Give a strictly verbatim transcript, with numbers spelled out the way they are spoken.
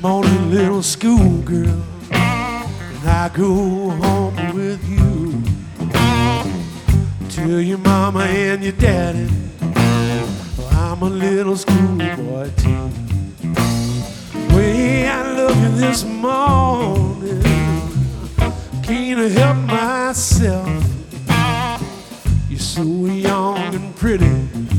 morning little schoolgirl, and I go home with you. Tell your mama and your daddy, well, I'm a little schoolboy too. Way I love you this morning, can't help myself. You're so young and pretty,